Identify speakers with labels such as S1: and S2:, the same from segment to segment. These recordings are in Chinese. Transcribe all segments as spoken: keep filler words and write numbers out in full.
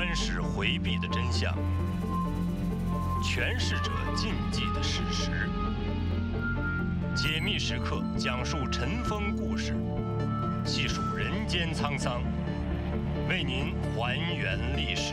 S1: 宣誓回避的真相，诠释者禁忌的事实。解密时刻讲述尘封故事，细数人间沧桑，为您还原历史。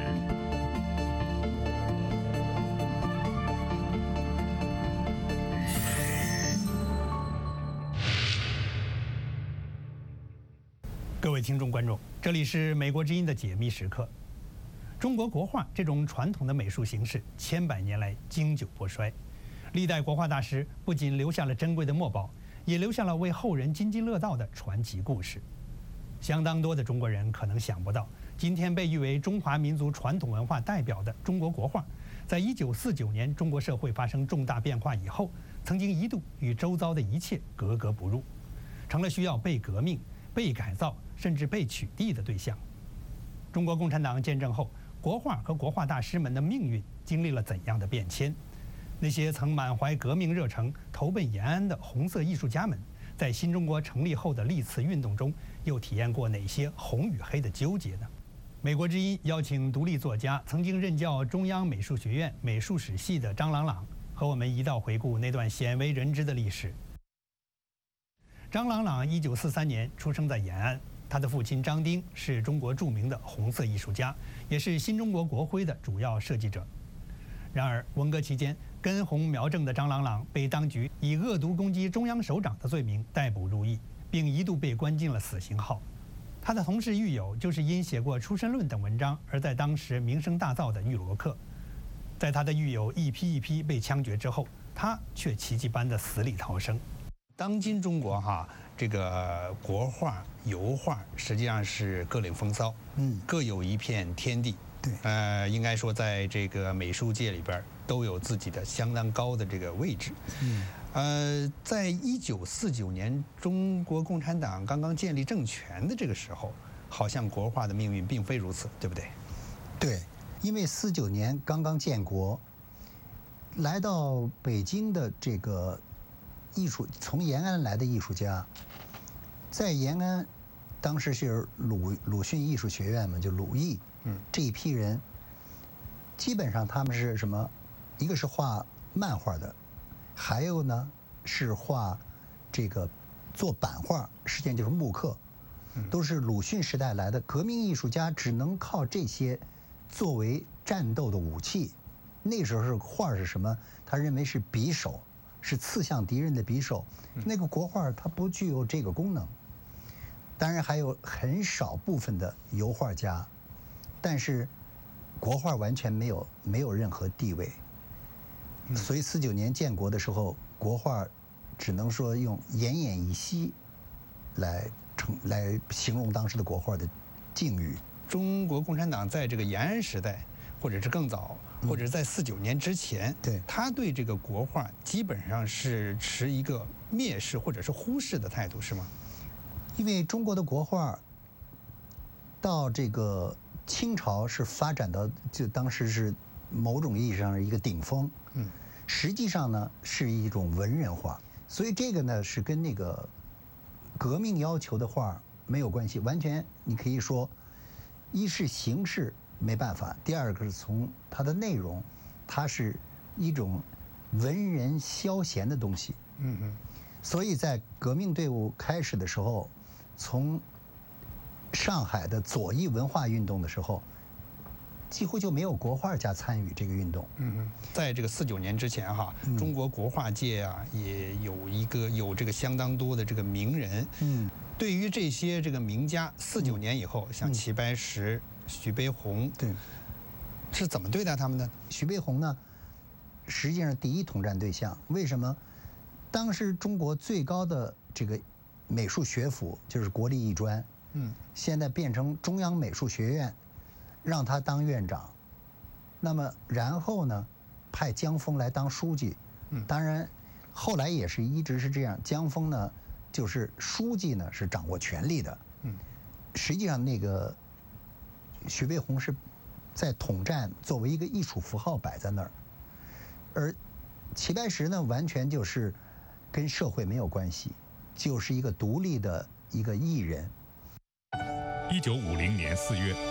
S2: 各位听众观众，这里是美国之音的解密时刻。中国国画这种传统的美术形式，千百年来经久不衰。历代国画大师不仅留下了珍贵的墨宝，也留下了为后人津津乐道的传奇故事。相当多的中国人可能想不到，今天被誉为中华民族传统文化代表的中国国画，在一九四九年中国社会发生重大变化以后，曾经一度与周遭的一切格格不入，成了需要被革命、被改造，甚至被取缔的对象。中国共产党建政后，国画和国画大师们的命运经历了怎样的变迁？那些曾满怀革命热诚、投奔延安的红色艺术家们，在新中国成立后的历次运动中，又体验过哪些红与黑的纠结呢？美国之音邀请独立作家、曾经任教中央美术学院美术史系的张朗朗，和我们一道回顾那段鲜为人知的历史。张朗朗一九四三年出生在延安，他的父亲张丁是中国著名的红色艺术家，也是新中国国徽的主要设计者。然而，文革期间根红苗正的张朗朗被当局以恶毒攻击中央首长的罪名逮捕入狱，并一度被关进了死刑号。他的同事狱友就是因写过《出身论》等文章而在当时名声大噪的玉罗克。在他的狱友一批一批被枪决之后，他却奇迹般的死里逃生。当今中国哈，这个国画、油画实际上是各领风骚，嗯，各有一片天地。对，呃，应该说在这个美术界里边都有自己的相当高的这个位置。嗯，呃，在一九四九年中国共产党刚刚建立政权的这个时候，好像国画的命运并非如此，对不对？
S3: 对，因为四九年刚刚建国，来到北京的这个艺术从延安来的艺术家，在延安，当时是鲁鲁迅艺术学院嘛，就鲁艺，嗯，这一批人，基本上他们是什么？一个是画漫画的，还有呢是画这个做版画，实际上就是木刻，都是鲁迅时代来的革命艺术家，只能靠这些作为战斗的武器。那时候是画是什么？他认为是匕首。是刺向敌人的匕首，那个国画它不具有这个功能。当然还有很少部分的油画家，但是国画完全没有没有任何地位。所以四九年建国的时候，国画只能说用奄奄一息来称来形容当时的国画的境遇。
S2: 中国共产党在这个延安时代，或者是更早，或者是在四九年之前，对，他对这个国画基本上是持一个蔑视或者是忽视的态度，是吗？
S3: 因为中国的国画到这个清朝是发展到就当时是某种意义上是一个顶峰，嗯，实际上呢是一种文人画，所以这个呢是跟那个革命要求的画没有关系，完全你可以说，一是形式。没办法，第二个是从它的内容，它是一种文人消闲的东西。嗯嗯。所以在革命队伍开始的时候，从上海的左翼文化运动的时候，几乎就没有国画家参与这个运动。
S2: 嗯嗯。在这个四九年之前哈，嗯、中国国画界啊也有一个有这个相当多的这个名人。嗯。对于这些这个名家，四九年以后，嗯、像齐白石。徐悲鸿对，是怎么对待他们的？
S3: 徐悲鸿呢，实际上第一统战对象。为什么？当时中国最高的这个美术学府就是国立艺专，嗯，现在变成中央美术学院，让他当院长。那么然后呢，派江峰来当书记。嗯，当然，后来也是一直是这样。江峰呢，就是书记呢是掌握权力的。嗯，实际上那个。徐悲鸿是在统战作为一个艺术符号摆在那儿，而齐白石呢，完全就是跟社会没有关系，就是一个独立的一个艺人。
S4: 一九五零年四月，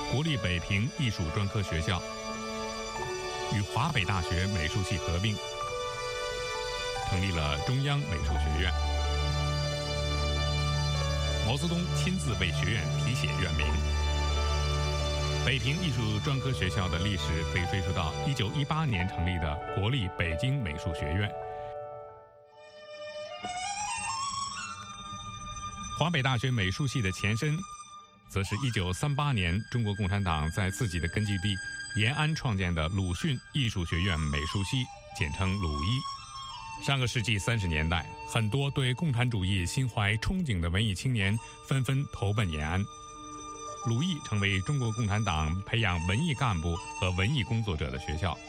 S4: 国立北平艺术专科学校与华北大学美术系合并，成立了中央美术学院。毛泽东亲自为学院题写院名。北平艺术专科学校的历史可以追溯到一九一八年成立的国立北京美术学院。华北大学美术系的前身，则是一九三八年中国共产党在自己的根据地延安创建的鲁迅艺术学院美术系，简称鲁艺。上个世纪三十年代，很多对共产主义心怀憧憬的文艺青年纷纷投奔延安，鲁艺成为中国共产党培养文艺干部和文艺工作者的学校。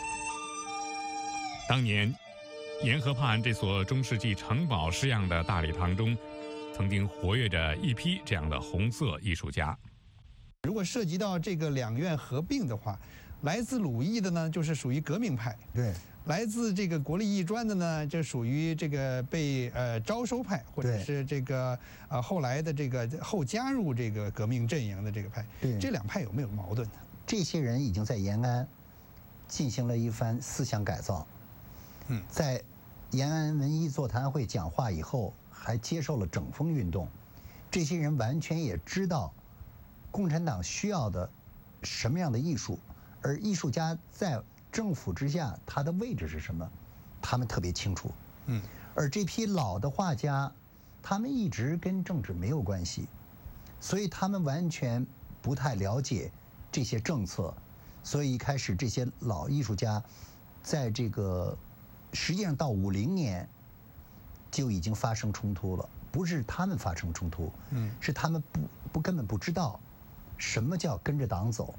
S4: 当年，沿河畔这所中世纪城堡式样的大礼堂中，曾经活跃着一批这样的红色艺术家。
S2: 如果涉及到这个两院合并的话，来自鲁艺的呢，就是属于革命派；
S3: 对，
S2: 来自这个国立艺专的呢，就属于这个被呃招收派，或者是这个呃后来的这个后加入这个革命阵营的这个派。
S3: 对，
S2: 这两派有没有矛盾呢？
S3: 这些人已经在延安进行了一番思想改造。
S2: 嗯，
S3: 在延安文艺座谈会讲话以后，还接受了整风运动。这些人完全也知道共产党需要的什么样的艺术，而艺术家在政府之下他的位置是什么，他们特别清楚。
S2: 嗯，
S3: 而这批老的画家，他们一直跟政治没有关系，所以他们完全不太了解这些政策，所以一开始这些老艺术家，在这个实际上到五零年就已经发生冲突了。不是他们发生冲突，
S2: 嗯，
S3: 是他们不不根本不知道什么叫跟着党走。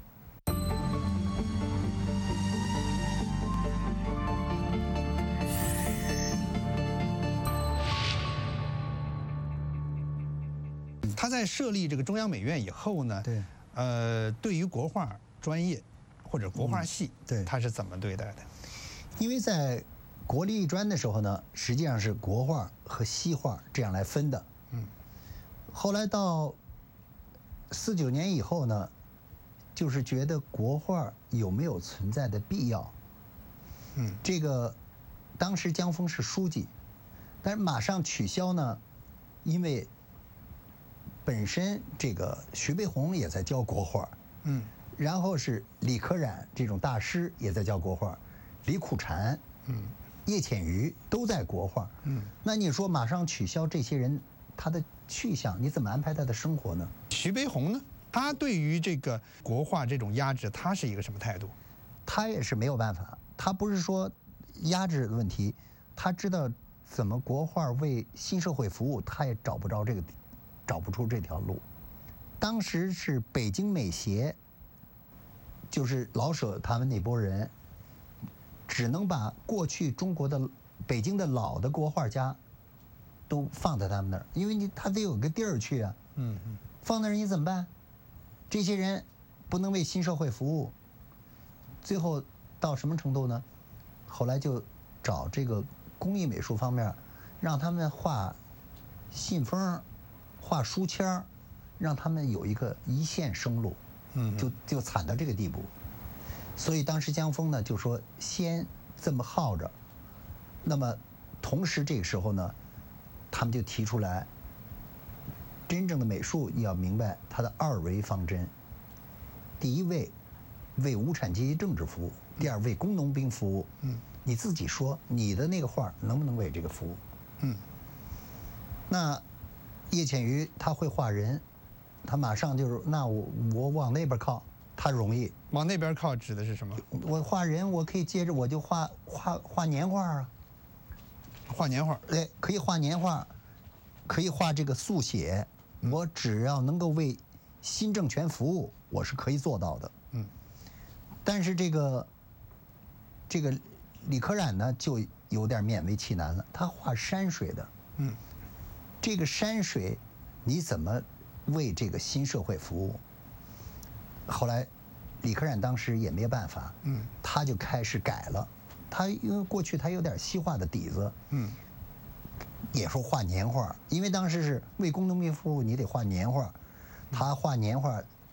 S2: 他在设立这个中央美院以后呢，
S3: 对，
S2: 呃，对于国画专业或者国画系，
S3: 嗯、对，
S2: 他是怎么对待的？
S3: 因为在国立艺专的时候呢，实际上是国画和西画这样来分的。
S2: 嗯，
S3: 后来到四九年以后呢，就是觉得国画有没有存在的必要。
S2: 嗯，
S3: 这个当时江峰是书记，但是马上取消呢，因为本身这个徐悲鸿也在教国画。
S2: 嗯，
S3: 然后是李可染这种大师也在教国画，李苦禅。
S2: 嗯。
S3: 叶浅予都在国画，
S2: 嗯，
S3: 那你说马上取消这些人，他的去向你怎么安排他的生活呢？
S2: 徐悲鸿呢，他对于这个国画这种压制，他是一个什么态度？
S3: 他也是没有办法，他不是说压制的问题，他知道怎么国画为新社会服务，他也找不着这个，找不出这条路。当时是北京美协，就是老舍他们那波人。只能把过去中国的北京的老的国画家都放在他们那儿，因为你他得有个地儿去啊。
S2: 嗯嗯。
S3: 放那儿你怎么办？这些人不能为新社会服务。最后到什么程度呢？后来就找这个工艺美术方面，让他们画信封、画书签，让他们有一个一线生路。
S2: 嗯。
S3: 就就惨到这个地步。所以当时江峰呢就说先这么耗着，那么同时这个时候呢，他们就提出来，真正的美术要明白它的二维方针。第一位为无产阶级政治服务，第二为工农兵服务。
S2: 嗯，
S3: 你自己说你的那个画能不能为这个服务？
S2: 嗯，
S3: 那叶浅予他会画人，他马上就是那我我往那边靠。他容易
S2: 往那边靠，指的是什么？
S3: 我画人，我可以接着我就画画画年画啊，
S2: 画年画。
S3: 对，可以画年画，可以画这个速写。嗯、我只要能够为新政权服务，我是可以做到的。
S2: 嗯。
S3: 但是这个这个李可染呢，就有点勉为其难了。他画山水的。
S2: 嗯。
S3: 这个山水，你怎么为这个新社会服务？后来，李可染当时也没有办法，
S2: 嗯，
S3: 他就开始改了。他因为过去他有点西画的底子，
S2: 嗯，
S3: 也说画年画，因为当时是为工农兵服务，你得画年画。他画年画，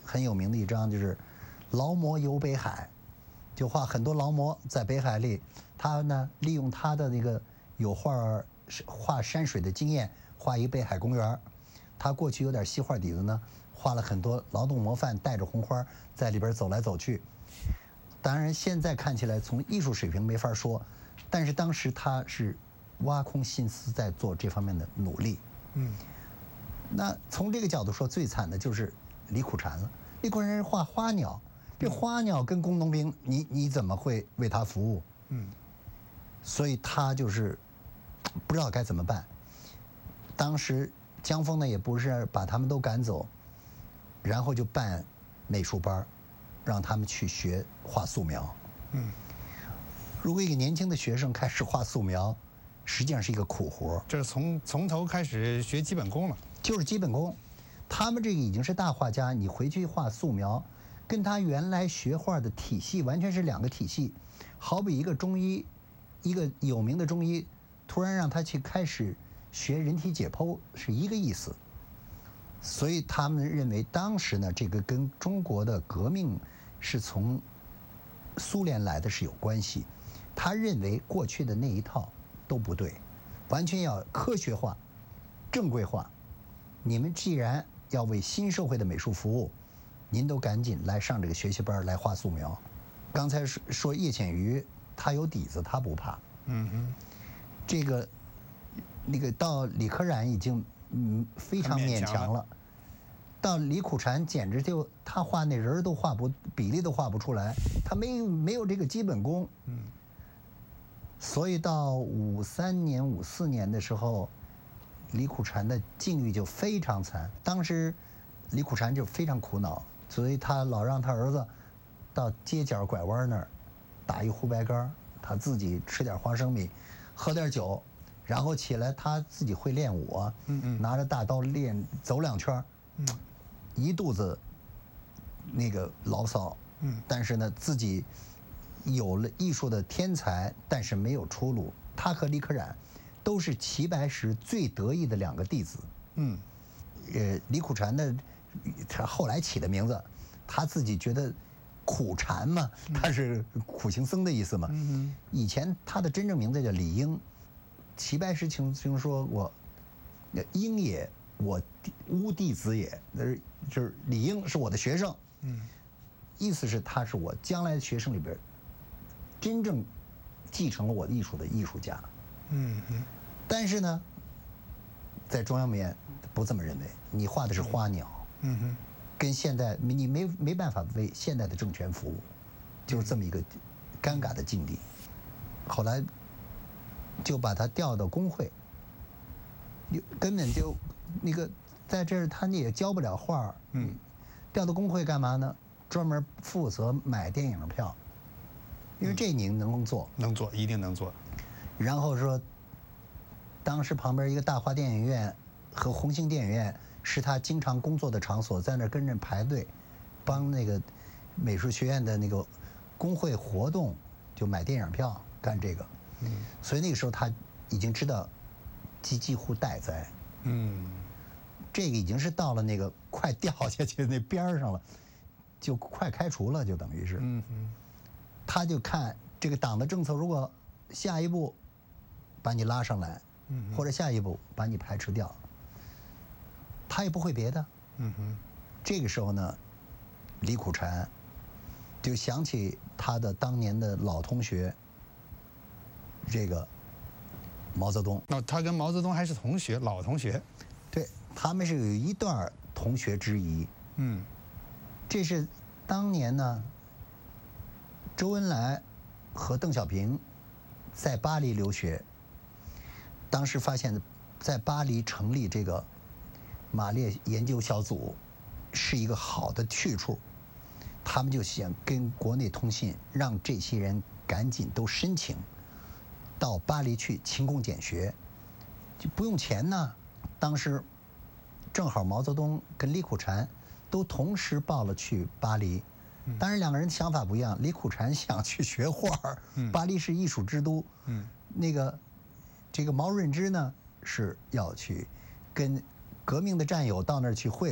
S3: 很有名的一张就是劳模游北海，就画很多劳模在北海里，他呢利用他的那个有画画山水的经验，画一个北海公园。他过去有点西画底子呢，画了很多劳动模范带着红花在里边走来走去。当然现在看起来从艺术水平没法说，但是当时他是挖空心思在做这方面的努力。
S2: 嗯，
S3: 那从这个角度说，最惨的就是李苦禅了。李苦禅是画花鸟，这花鸟跟工农兵，你你怎么会为他服务？
S2: 嗯，
S3: 所以他就是不知道该怎么办。当时江峰呢也不是把他们都赶走，然后就办美术班，让他们去学画素描。
S2: 嗯，
S3: 如果一个年轻的学生开始画素描，实际上是一个苦活，
S2: 这是从从头开始学基本功了。
S3: 就是基本功。他们这个已经是大画家，你回去画素描，跟他原来学画的体系完全是两个体系。好比一个中医，一个有名的中医，突然让他去开始学人体解剖，是一个意思。所以他们认为当时呢，这个跟中国的革命是从苏联来的是有关系。他认为过去的那一套都不对，完全要科学化、正规化。你们既然要为新社会的美术服务，您都赶紧来上这个学习班来画素描。刚才说说叶浅予，他有底子，他不怕。
S2: 嗯哼，
S3: 这个那个到李可染已经嗯非常勉强了，到李苦禅简直就他画那人都画不比例都画不出来，他没有没有这个基本功。
S2: 嗯，
S3: 所以到五三年五四年的时候，李苦禅的境遇就非常惨。当时李苦禅就非常苦恼，所以他老让他儿子到街角拐弯那儿打一壶白干，他自己吃点花生米，喝点酒，然后起来他自己会练武啊，
S2: 嗯嗯
S3: 拿着大刀练走两圈，
S2: 嗯，
S3: 一肚子那个牢骚，
S2: 嗯，
S3: 但是呢自己有了艺术的天才，但是没有出路。他和李可染都是齐白石最得意的两个弟子。
S2: 嗯，
S3: 呃，李苦禅的他后来起的名字，他自己觉得苦禅嘛，他是苦行僧的意思嘛。
S2: 嗯
S3: 以前他的真正名字叫李应，齐白石曾经说过，应也，我弟吾弟子也，那是就是李应是我的学生。
S2: 嗯，
S3: 意思是他是我将来的学生里边真正继承了我的艺术的艺术家。
S2: 嗯嗯，
S3: 但是呢，在中央美院不这么认为，你画的是花鸟，
S2: 嗯哼，
S3: 跟现代你没没办法为现代的政权服务，就是这么一个尴尬的境地。后来就把他调到工会，就根本就那个在这儿他也教不了画，
S2: 嗯，
S3: 调到工会干嘛呢？专门负责买电影票，因为这你能做，
S2: 能做，一定能做。
S3: 然后说，当时旁边一个大华电影院和红星电影院是他经常工作的场所，在那儿跟着排队，帮那个美术学院的那个工会活动就买电影票干这个。
S2: 嗯，
S3: 所以那个时候他已经知道几几乎待哉。
S2: 嗯，
S3: 这个已经是到了那个快掉下去那边儿上了，就快开除了，就等于是。
S2: 嗯嗯，
S3: 他就看这个党的政策，如果下一步把你拉上来，
S2: 嗯，
S3: 或者下一步把你排斥掉，他也不会别的。
S2: 嗯哼，
S3: 这个时候呢，李苦禅就想起他的当年的老同学，这个毛泽东。
S2: 那他跟毛泽东还是同学，老同学。
S3: 对，他们是有一段同学之谊。
S2: 嗯，
S3: 这是当年呢，周恩来和邓小平在巴黎留学，当时发现，在巴黎成立这个马列研究小组是一个好的去处，他们就想跟国内通信，让这些人赶紧都申请到巴黎去勤工俭学，就不用钱呢。当时正好毛泽东跟李苦禅都同时报了去巴黎，当然两个人想法不一样。李苦禅想去学画儿，巴黎是艺术之都。
S2: 嗯，
S3: 那个这个毛润之呢是要去跟革命的战友到那儿去会合，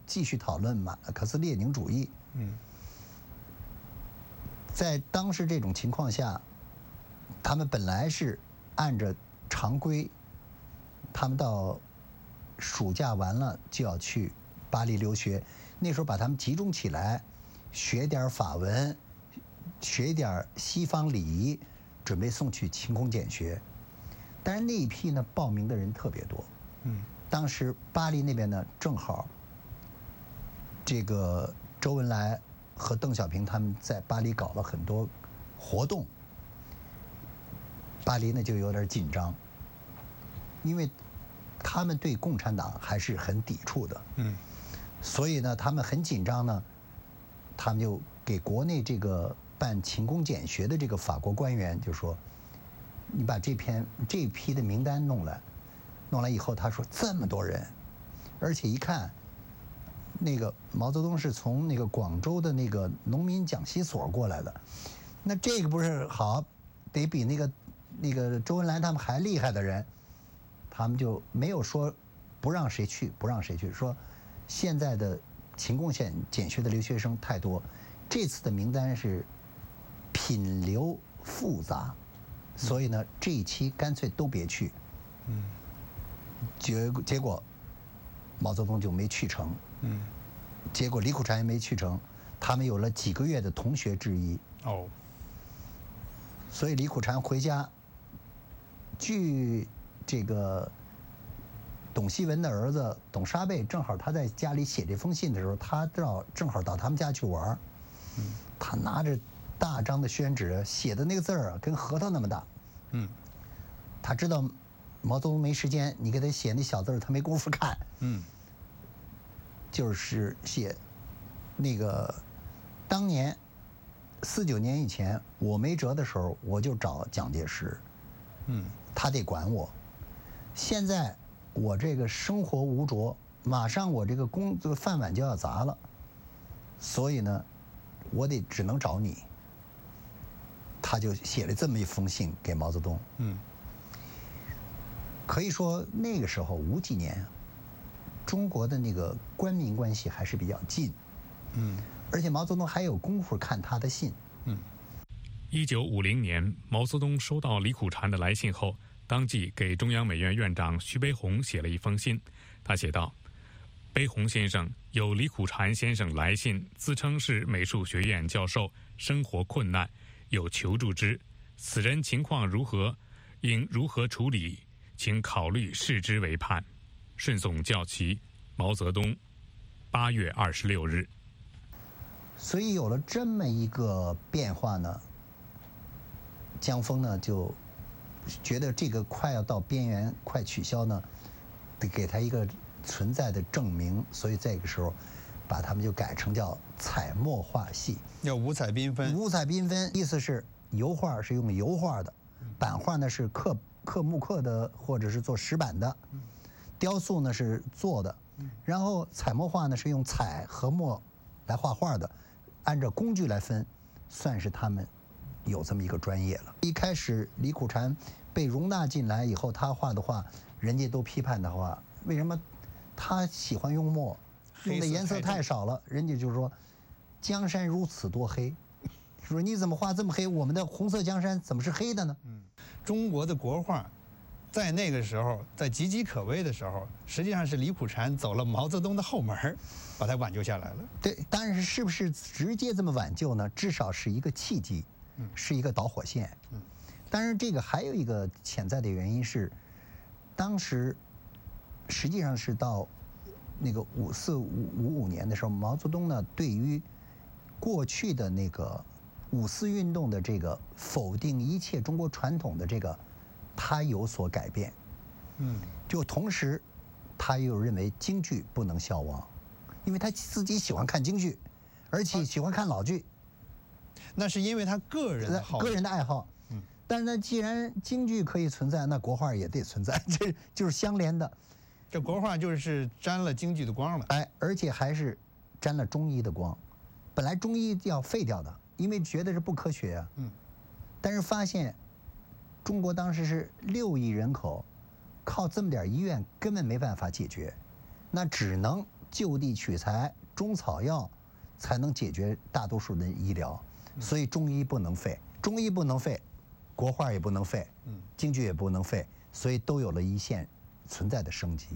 S3: 继续讨论马克思列宁主义。
S2: 嗯，
S3: 在当时这种情况下，他们本来是按着常规，他们到暑假完了就要去巴黎留学，那时候把他们集中起来，学点法文，学点西方礼仪，准备送去勤工俭学。但是那一批呢，报名的人特别多。
S2: 嗯，
S3: 当时巴黎那边呢，正好这个周恩来和邓小平他们在巴黎搞了很多活动，巴黎呢就有点紧张，因为他们对共产党还是很抵触的。
S2: 嗯，
S3: 所以呢，他们很紧张呢，他们就给国内这个办勤工俭学的这个法国官员就说：“你把这篇这批的名单弄来，弄来以后，他说这么多人，而且一看，那个毛泽东是从那个广州的那个农民讲习所过来的，那这个不是好，得比那个那个周恩来他们还厉害的人，他们就没有说不让谁去，不让谁去，说现在的勤工俭俭学的留学生太多，这次的名单是品流复杂。”所以呢，这一期干脆都别去。
S2: 嗯，
S3: 结结果，毛泽东就没去成。
S2: 嗯，
S3: 结果李苦禅也没去成，他们有了几个月的同学之谊。
S2: 哦，
S3: 所以李苦禅回家，据这个董希文的儿子董沙贝，正好他在家里写这封信的时候，他到正好到他们家去玩。嗯，他拿着大张的宣纸，写的那个字儿啊，跟核桃那么大。
S2: 嗯，
S3: 他知道毛泽东没时间，你给他写那小字儿，他没工夫看。
S2: 嗯，
S3: 就是写那个当年四九年以前我没辙的时候，我就找蒋介石。
S2: 嗯，
S3: 他得管我。现在我这个生活无着，马上我这个工这个饭碗就要砸了，所以呢，我得只能找你。他就写了这么一封信给毛泽东。
S2: 嗯，
S3: 可以说那个时候五几年，中国的那个官民关系还是比较近。
S2: 嗯，
S3: 而且毛泽东还有功夫看他的信。
S2: 嗯，
S4: 一九五零年，毛泽东收到李苦禅的来信后，当即给中央美院院长徐悲鸿写了一封信。他写道：“悲鸿先生，有李苦禅先生来信，自称是美术学院教授，生活困难，有求助之。此人情况如何？应如何处理？请考虑视之为盼。顺送教旗，毛泽东，八月二十六日。”
S3: 所以有了这么一个变化呢，江峰呢就觉得这个快要到边缘，快取消呢，得给他一个存在的证明，所以这个时候把他们就改成叫彩墨画系，
S2: 要五彩缤纷。
S3: 五彩缤纷意思是油画是用油画的，版画呢是刻刻木刻的或者是做石板的，雕塑呢是做的，然后彩墨画呢是用彩和墨来画画的，按照工具来分，算是他们有这么一个专业了。一开始李苦禅被容纳进来以后，他画的画，人家都批判的话，为什么他喜欢用墨，用的颜色太少了？人家就说，江山如此多黑，说你怎么画这么黑？我们的红色江山怎么是黑的呢？
S2: 嗯，中国的国画，在那个时候，在岌岌可危的时候，实际上是李苦禅走了毛泽东的后门，把它挽救下来了。
S3: 对，但是是不是直接这么挽救呢？至少是一个契机，是一个导火线。嗯，当然这个还有一个潜在的原因是，当时实际上是到那个五四五五五年的时候，毛泽东呢对于过去的那个五四运动的这个否定一切中国传统的这个，他有所改变。嗯，就同时，他又认为京剧不能消亡，因为他自己喜欢看京剧，而且喜欢看老剧。
S2: 那是因为他个人的好
S3: 个人的爱好。嗯，但是呢，既然京剧可以存在，那国画也得存在，这就是相连的。
S2: 这国画就是沾了京剧的光了。
S3: 哎，而且还是沾了中医的光。本来中医要废掉的，因为觉得是不科学啊。嗯。但是发现，中国当时是六亿人口，靠这么点医院根本没办法解决，那只能就地取材，中草药才能解决大多数的医疗，所以中医不能废，中医不能废，国画也不能废，京剧也不能废，所以都有了一线存在的生机。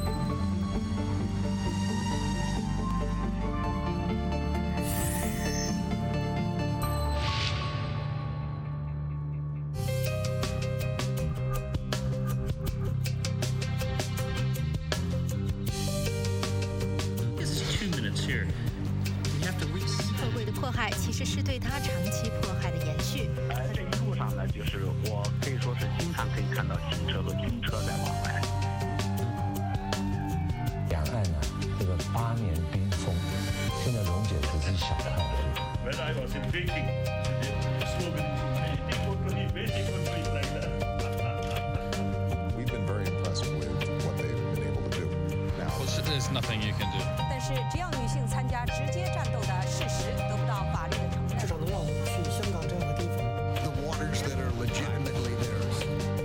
S5: 恶鬼的迫害其实是对他长期迫害的延续。
S6: 呃，这一路上呢，就是我可以说是经常可以看到汽车和军车在往来。
S7: 两岸呢，这个八年冰封，现在溶解只是小块而已。
S8: When I was in Beijing, the slogan is "Beijing country, Beijing country" like that.
S9: We've been very impressed with what they've been able to do. Now,
S10: there's nothing you can do.
S11: 但是，只要女性参加直接战斗的事实得不到法律的承认，
S12: 至少能让我们去香港这样的地方。
S9: The waters that are legitimately theirs.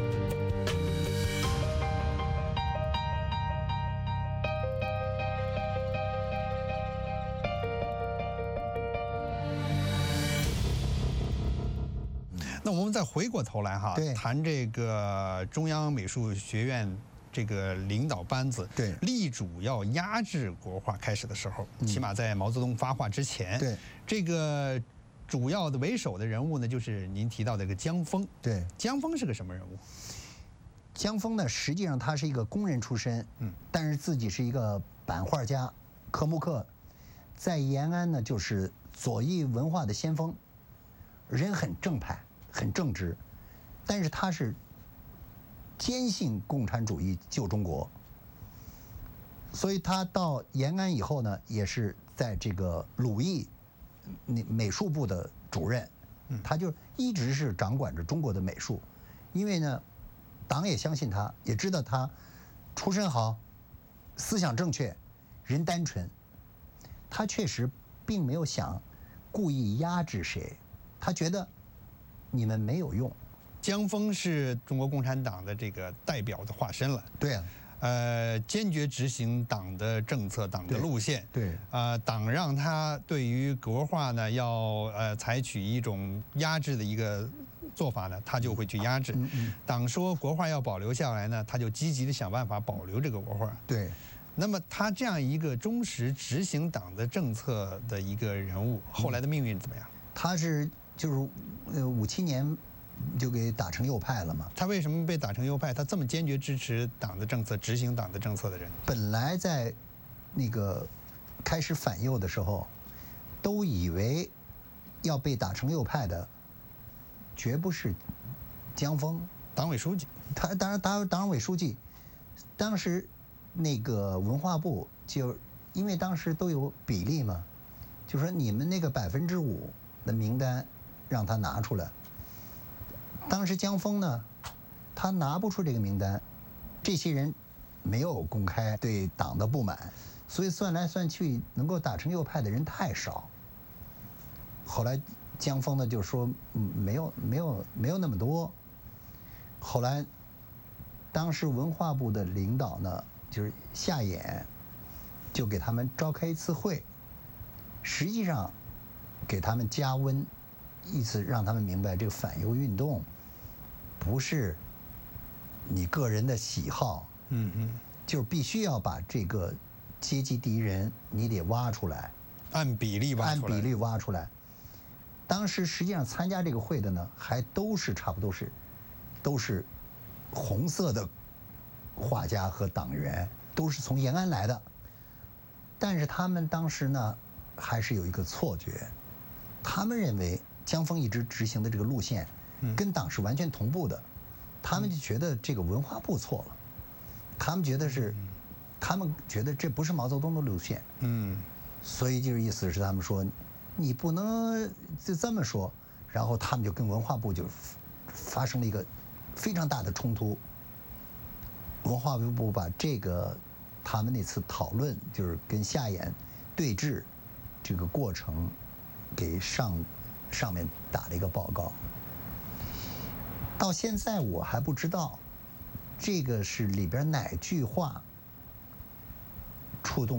S2: 那我们再回过头来哈，谈这个中央美术学院这个领导班子，
S3: 对，
S2: 力主要压制国画开始的时候，嗯、起码在毛泽东发话之前，
S3: 对，
S2: 这个主要的为首的人物呢，就是您提到的这个江峰。
S3: 对，
S2: 江峰是个什么人物？
S3: 江峰呢，实际上他是一个工人出身，嗯，但是自己是一个版画家、科目课，在延安呢就是左翼文化的先锋，人很正派。很正直，但是他是坚信共产主义救中国，所以他到延安以后呢，也是在这个鲁艺美术部的主任，他就一直是掌管着中国的美术，因为呢，党也相信他，也知道他出身好，思想正确，人单纯，他确实并没有想故意压制谁，他觉得你们没有用。
S2: 江峰是中国共产党的这个代表的化身了。
S3: 对啊，
S2: 呃，坚决执行党的政策、党的路线。
S3: 对，
S2: 呃，党让他对于国画呢要呃采取一种压制的一个做法呢，他就会去压制。嗯嗯。党说国画要保留下来呢，他就积极的想办法保留这个国画。
S3: 对。
S2: 那么他这样一个忠实执行党的政策的一个人物，后来的命运怎么样？
S3: 他是。就是呃五七年就给打成右派了嘛。
S2: 他为什么被打成右派？他这么坚决支持党的政策、执行党的政策的人，
S3: 本来在那个开始反右的时候，都以为要被打成右派的，绝不是江峰，
S2: 党委书记。
S3: 他当然党党委书记，当时那个文化部就因为当时都有比例嘛，就说你们那个百分之五的名单。让他拿出来。当时江峰呢，他拿不出这个名单，这些人没有公开对党的不满，所以算来算去，能够打成右派的人太少。后来江峰呢就说，嗯，没有没有没有那么多。后来，当时文化部的领导呢，就是夏衍，就给他们召开一次会，实际上给他们加温。意思让他们明白，这个反右运动不是你个人的喜好，嗯嗯，就是必须要把这个阶级敌人你得挖出来，
S2: 按比例挖出来，
S3: 按比例挖出来。当时实际上参加这个会的呢，还都是差不多是，都是红色的画家和党员，都是从延安来的。但是他们当时呢，还是有一个错觉，他们认为。江峰一直执行的这个路线，跟党是完全同步的，嗯、他们就觉得这个文化部错了，他们觉得是，嗯、他们觉得这不是毛泽东的路线，嗯，所以就是意思是他们说，你不能就这么说，然后他们就跟文化部就发生了一个非常大的冲突。文化部把这个他们那次讨论，就是跟夏衍对峙这个过程，给上。上面打了一个报告，到现在我还不知道，这个是里边哪句话触动了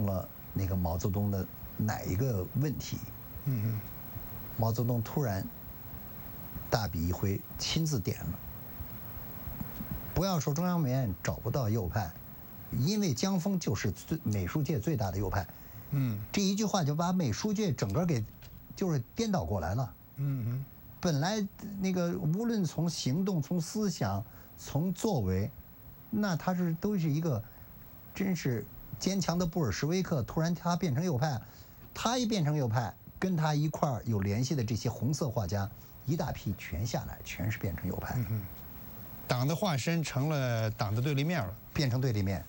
S3: 那个毛泽东的哪一个问题？
S2: 嗯嗯。
S3: 毛泽东突然大笔一挥，亲自点了。不要说中央美院找不到右派，因为江峰就是最美术界最大的右派。
S2: 嗯，
S3: 这一句话就把美术界整个给就是颠倒过来了。
S2: 嗯嗯。
S3: 本来那个无论从行动、从思想、从作为，那他是都是一个真是坚强的布尔什维克。突然他变成右派，他一变成右派，跟他一块儿有联系的这些红色画家一大批全下来，全是变成右派。
S2: 嗯，党的化身成了党的对立面了，
S3: 变成对立面。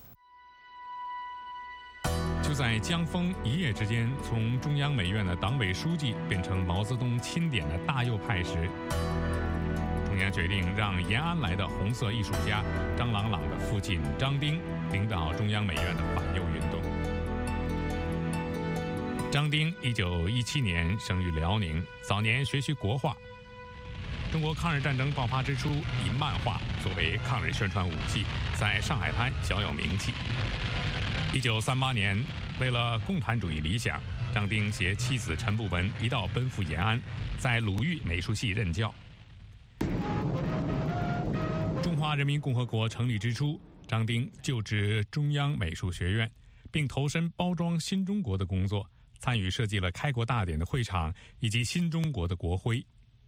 S4: 就在江峰一夜之间从中央美院的党委书记变成毛泽东钦点的大右派时，中央决定让延安来的红色艺术家张朗朗的父亲张丁领导中央美院的反右运动。张丁一九一七年生于辽宁，早年学习国画。中国抗日战争爆发之初，以漫画作为抗日宣传武器，在上海滩小有名气。一九三八年，为了共产主义理想，张丁携妻子陈步文一道奔赴延安，在鲁豫美术系任教。中华人民共和国成立之初，张丁就职中央美术学院，并投身包装新中国的工作，参与设计了开国大典的会场以及新中国的国徽。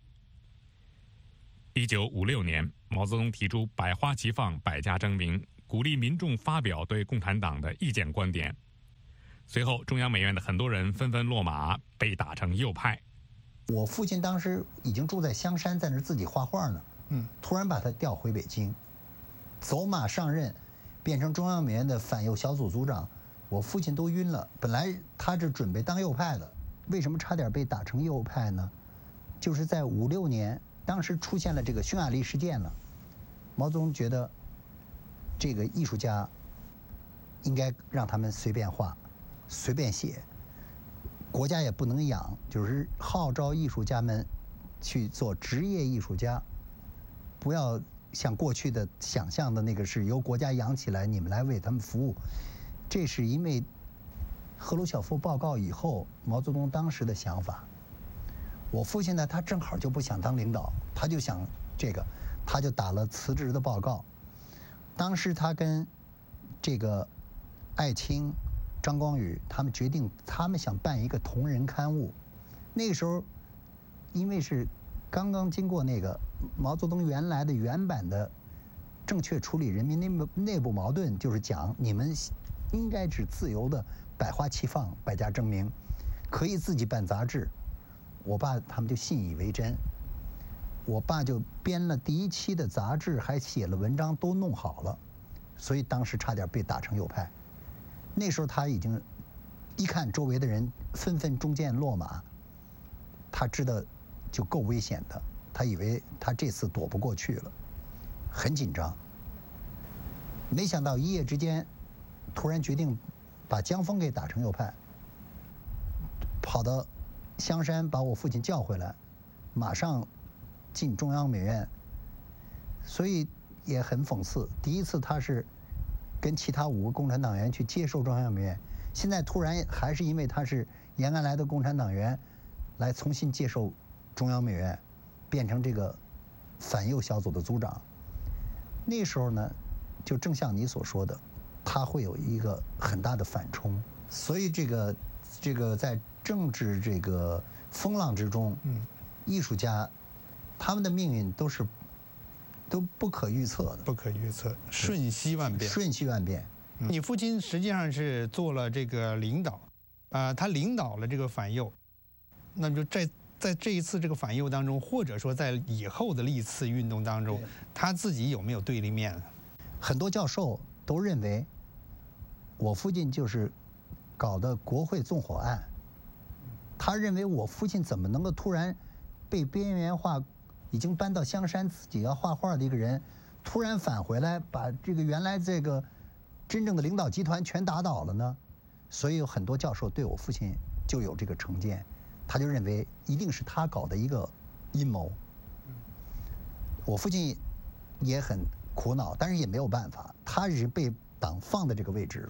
S4: 一九五六年，毛泽东提出百花齐放，百家争鸣，鼓励民众发表对共产党的意见观点。随后，中央美院的很多人纷纷落马，被打成右派。
S3: 我父亲当时已经住在香山，在那儿自己画画呢。
S2: 嗯，
S3: 突然把他调回北京，走马上任，变成中央美院的反右小组组长。我父亲都晕了。本来他是准备当右派的，为什么差点被打成右派呢？就是在五六年。当时出现了这个匈牙利事件了，毛泽东觉得这个艺术家应该让他们随便画、随便写，国家也不能养，就是号召艺术家们去做职业艺术家，不要像过去的想象的那个是由国家养起来，你们来为他们服务。这是因为赫鲁晓夫报告以后，毛泽东当时的想法。我父亲呢，他正好就不想当领导，他就想这个，他就打了辞职的报告。当时他跟这个艾青、张光宇他们决定，他们想办一个同人刊物。那个时候，因为是刚刚经过那个毛泽东原来的原版的正确处理人民内部内部矛盾，就是讲你们应该是自由的，百花齐放，百家争鸣，可以自己办杂志。我爸他们就信以为真，我爸就编了第一期的杂志，还写了文章，都弄好了，所以当时差点被打成右派。那时候他已经一看周围的人纷纷中箭落马，他知道就够危险的，他以为他这次躲不过去了，很紧张。没想到一夜之间，突然决定把江峰给打成右派，跑到香山把我父亲叫回来，马上进中央美院。所以也很讽刺，第一次他是跟其他五个共产党员去接受中央美院，现在突然还是因为他是延安来的共产党员，来重新接受中央美院，变成这个反右小组的组长。那时候呢，就正像你所说的，他会有一个很大的反冲。所以这个这个在政治这个风浪之中，嗯，艺术家他们的命运都是都不可预测的，
S2: 不可预测，瞬息万变，
S3: 瞬息万变。
S2: 嗯、你父亲实际上是做了这个领导，啊、呃，他领导了这个反右，那么就在在这一次这个反右当中，或者说在以后的历次运动当中，他自己有没有对立面？
S3: 很多教授都认为，我父亲就是搞的国会纵火案。他认为我父亲怎么能够突然被边缘化，已经搬到香山自己要画画的一个人，突然返回来把这个原来这个真正的领导集团全打倒了呢？所以有很多教授对我父亲就有这个成见，他就认为一定是他搞的一个阴谋。我父亲也很苦恼，但是也没有办法，他是被党放在这个位置了。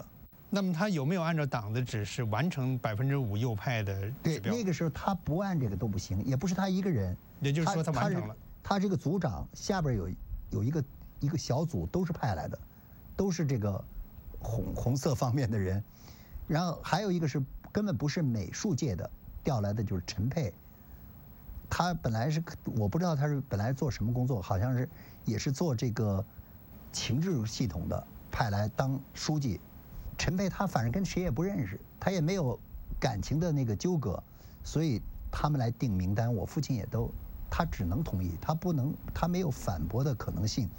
S2: 那么他有没有按照党的指示完成百分之五右派的指标？
S3: 对，那个时候他不按这个都不行，也不是他一个人。
S2: 也就是说他完成了。
S3: 他这个组长下边有有一个一个小组都是派来的，都是这个红红色方面的人。然后还有一个是根本不是美术界的调来的，就是陈佩。他本来是我不知道他是本来做什么工作，好像是也是做这个情治系统的，派来当书记。陈佩他反正跟谁也不认识，他也没有感情的那个纠葛，所以他们来定名单，我父亲也都，他只能同意，他不能，他没有反驳的可能性。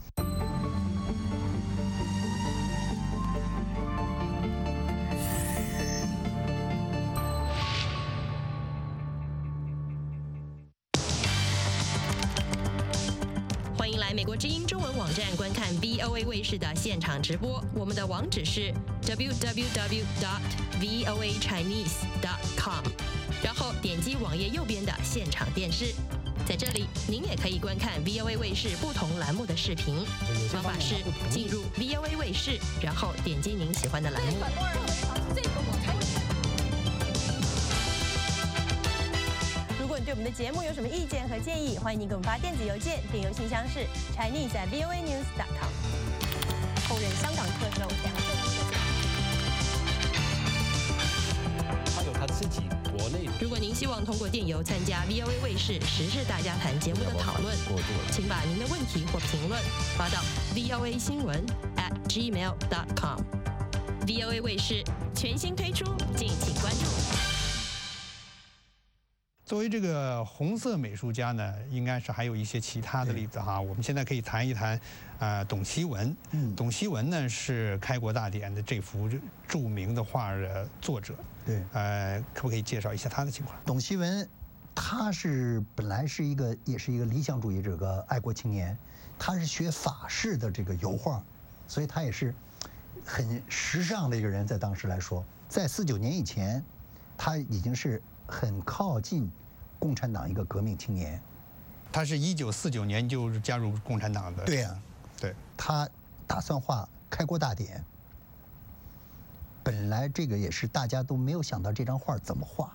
S10: 欢迎来美国之音中文网站观看 V O A 卫视的现场直播，我们的网址是 w w w dot v o a chinese dot com， 然后点击网页右边的现场电视，在这里您也可以观看 V O A 卫视不同栏目的视频。方法是进入 V O A 卫视，然后点击您喜欢的栏目。
S11: 如果你对我们的节目有什么意见和建议，欢迎您给我们发电子邮件，电邮信箱是 chinese at v o a news dot com。后任香港特首梁振英。
S7: 他有他自己国内。
S10: 如果您希望通过电邮参加 V O A 卫视时事大家谈节目的讨论，请把您的问题或评论发到 v o a 新闻 at gmail dot com。V O A 卫视全新推出，敬请关注。
S2: 作为这个红色美术家呢，应该是还有一些其他的例子哈。我们现在可以谈一谈，啊、呃，董希文。嗯，董希文呢是开国大典的这幅著名的画的作者。
S3: 对，
S2: 呃，可不可以介绍一下他的情况？
S3: 董希文，他是本来是一个也是一个理想主义者个爱国青年，他是学法式的这个油画，所以他也是很时尚的一个人，在当时来说，在四九年以前，他已经是很靠近共产党一个革命青年。
S2: 他是一九四九年就加入共产党的。
S3: 对呀、啊，
S2: 对。
S3: 他打算画开国大典，本来这个也是大家都没有想到这张画怎么画。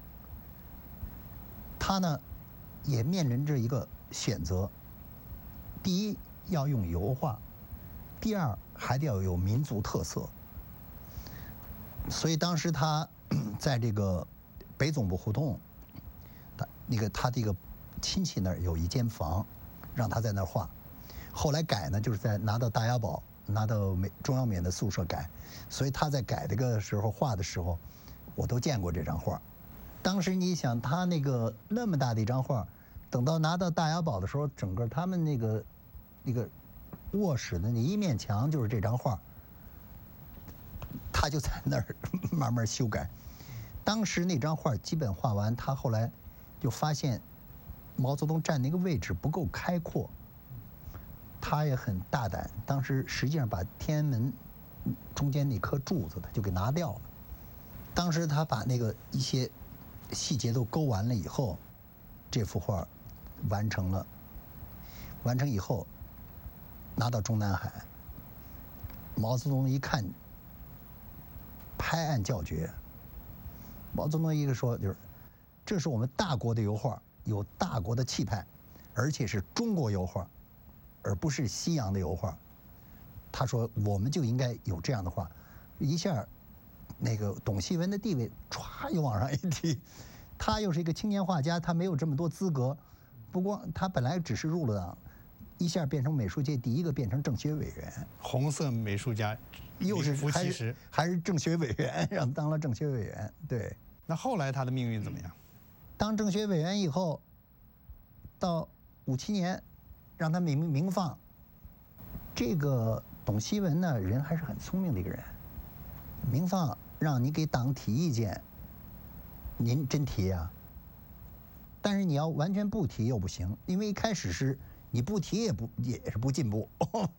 S3: 他呢，也面临着一个选择：第一，要用油画；第二，还得要有民族特色。所以当时他在这个北总部胡同，他那个他的一个亲戚那儿有一间房，让他在那儿画。后来改呢，就是在拿到大押宝，拿到美中央美院的宿舍改。所以他在改这个时候画的时候，我都见过这张画。当时你想，他那个那么大的一张画，等到拿到大押宝的时候，整个他们那个那个卧室的那一面墙就是这张画。他就在那儿慢慢修改。当时那张画基本画完，他后来就发现毛泽东站那个位置不够开阔，他也很大胆，当时实际上把天安门中间那颗柱子他就给拿掉了。当时他把那个一些细节都勾完了以后，这幅画完成了。完成以后拿到中南海，毛泽东一看，拍案叫绝。毛泽东一个说就是，这是我们大国的油画，有大国的气派，而且是中国油画，而不是西洋的油画。他说我们就应该有这样的画，一下，那个董希文的地位歘又往上一提。他又是一个青年画家，他没有这么多资格，不光他本来只是入了党，一下变成美术界第一个变成政协委员，
S2: 红色美术家，
S3: 又是还是还是政协委员，让当了政协委员。对，
S2: 那后来他的命运怎么样？
S3: 当政协委员以后，到五七年，让他明明放。这个董希文呢，人还是很聪明的一个人。明放让你给党提意见，您真提呀、啊？但是你要完全不提又不行，因为一开始是你不提也不也是不进步。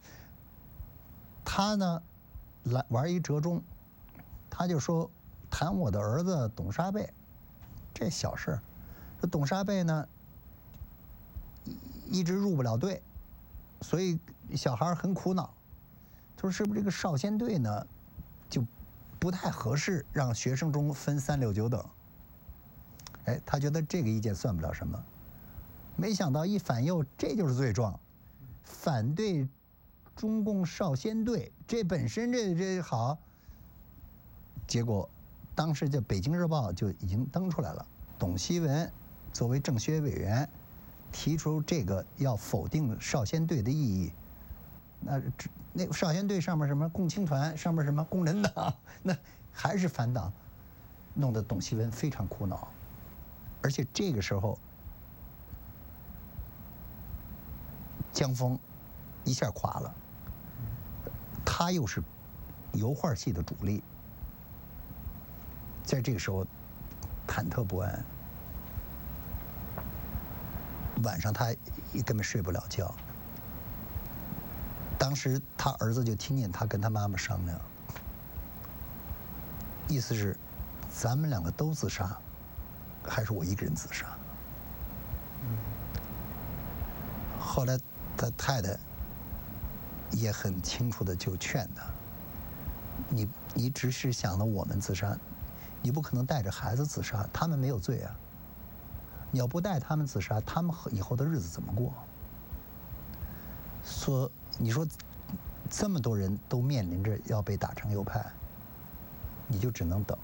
S3: 他呢，来玩一折中，他就说谈我的儿子董沙贝，这小事儿。这董沙贝呢，一直入不了队，所以小孩很苦恼。他说是不是这个少先队呢，就不太合适让学生中分三六九等。哎，他觉得这个意见算不了什么，没想到一反右，这就是罪状，反对中共少先队，这本身这这好。结果，当时这《北京日报》就已经登出来了，董希文作为政协委员，提出这个要否定少先队的意义。那那少先队上面什么共青团，上面什么共产党，那还是反党，弄得董希文非常苦恼。而且这个时候，江峰一下垮了，他又是油画系的主力，在这个时候忐忑不安，晚上他也根本睡不了觉。当时他儿子就听见他跟他妈妈商量，意思是咱们两个都自杀，还是我一个人自杀？后来他太太也很清楚的就劝他，你你只是想着我们自杀，你不可能带着孩子自杀，他们没有罪啊。你要不带他们自杀，他们以后的日子怎么过？说你说这么多人都面临着要被打成右派，你就只能等。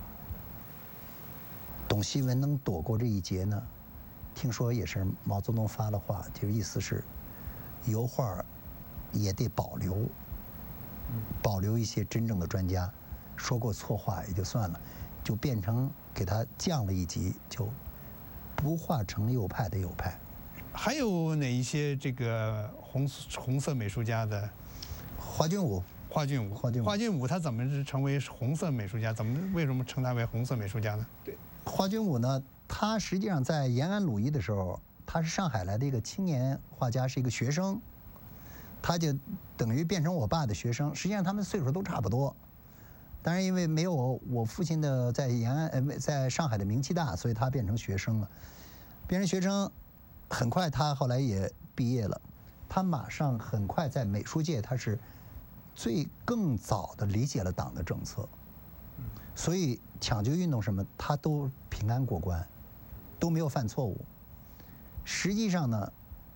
S3: 董希文能躲过这一劫呢？听说也是毛泽东发的话，就意思是油画也得保留，保留一些真正的专家，说过错话也就算了，就变成给他降了一级，就不画成右派的右派。
S2: 还有哪一些这个红红色美术家的？
S3: 华俊武，
S2: 华俊武，
S3: 华俊武，
S2: 华俊武他怎么是成为红色美术家？怎么为什么称他为红色美术家呢？
S3: 对，华俊武呢，他实际上在延安鲁艺的时候，他是上海来的一个青年画家，是一个学生，他就等于变成我爸的学生。实际上他们岁数都差不多，当然因为没有我父亲的在延安呃在上海的名气大，所以他变成学生了。变成学生，很快他后来也毕业了。他马上很快在美术界，他是最更早的理解了党的政策，所以抢救运动什么他都平安过关，都没有犯错误。实际上呢，